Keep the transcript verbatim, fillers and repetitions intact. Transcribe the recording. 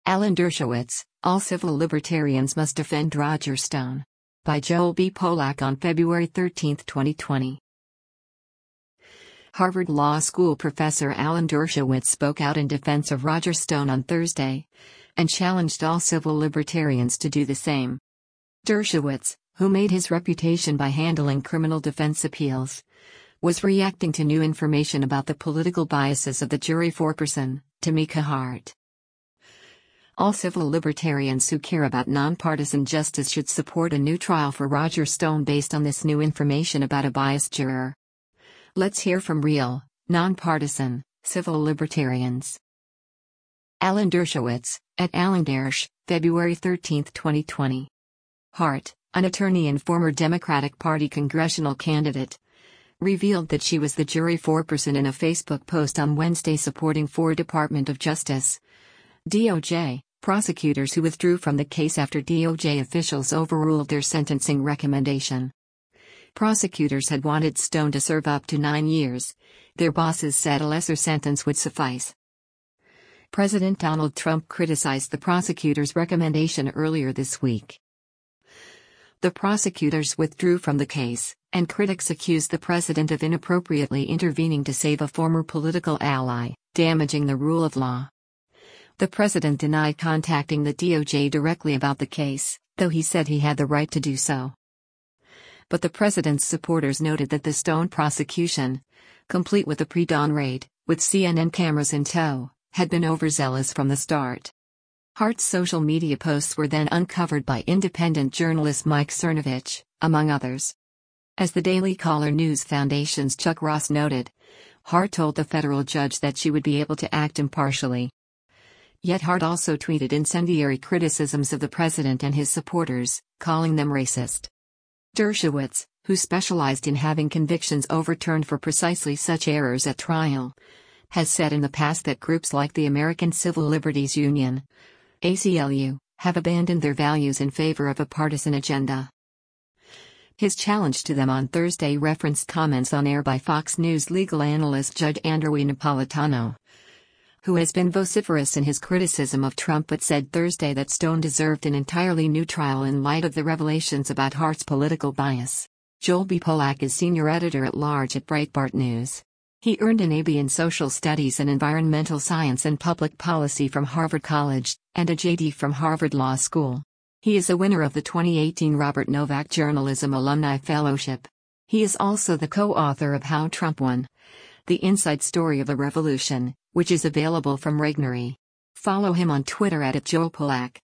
Alan Dershowitz, All Civil Libertarians Must Defend Roger Stone. By Joel B. Polak on February thirteenth, twenty twenty. Harvard Law School professor Alan Dershowitz spoke out in defense of Roger Stone on Thursday, and challenged all civil libertarians to do the same. Dershowitz, who made his reputation by handling criminal defense appeals, was reacting to new information about the political biases of the jury foreperson, Tamika Hart. All civil libertarians who care about nonpartisan justice should support a new trial for Roger Stone based on this new information about a biased juror. Let's hear from real, nonpartisan, civil libertarians. Alan Dershowitz, at Alan Dersh, February thirteenth, twenty twenty. Hart, an attorney and former Democratic Party congressional candidate, revealed that she was the jury foreperson in a Facebook post on Wednesday supporting four Department of Justice D O J prosecutors who withdrew from the case after D O J officials overruled their sentencing recommendation. Prosecutors had wanted Stone to serve up to nine years. Their bosses said a lesser sentence would suffice. President Donald Trump criticized the prosecutors' recommendation earlier this week. The prosecutors withdrew from the case, and critics accused the president of inappropriately intervening to save a former political ally, damaging the rule of law. The president denied contacting the D O J directly about the case, though he said he had the right to do so. But the president's supporters noted that the Stone prosecution, complete with the pre-dawn raid, with C N N cameras in tow, had been overzealous from the start. Hart's social media posts were then uncovered by independent journalist Mike Cernovich, among others. As the Daily Caller News Foundation's Chuck Ross noted, Hart told the federal judge that she would be able to act impartially. Yet Hart also tweeted incendiary criticisms of the president and his supporters, calling them racist. Dershowitz, who specialized in having convictions overturned for precisely such errors at trial, has said in the past that groups like the American Civil Liberties Union, A C L U, have abandoned their values in favor of a partisan agenda. His challenge to them on Thursday referenced comments on air by Fox News legal analyst Judge Andrew Napolitano, who has been vociferous in his criticism of Trump but said Thursday that Stone deserved an entirely new trial in light of the revelations about Hart's political bias. Joel B. Polak is senior editor-at-large at Breitbart News. He earned an A B in Social Studies and Environmental Science and Public Policy from Harvard College, and a J D from Harvard Law School. He is a winner of the twenty eighteen Robert Novak Journalism Alumni Fellowship. He is also the co-author of How Trump Won: The Inside Story of a Revolution, which is available from Regnery. Follow him on Twitter at Joel Polak.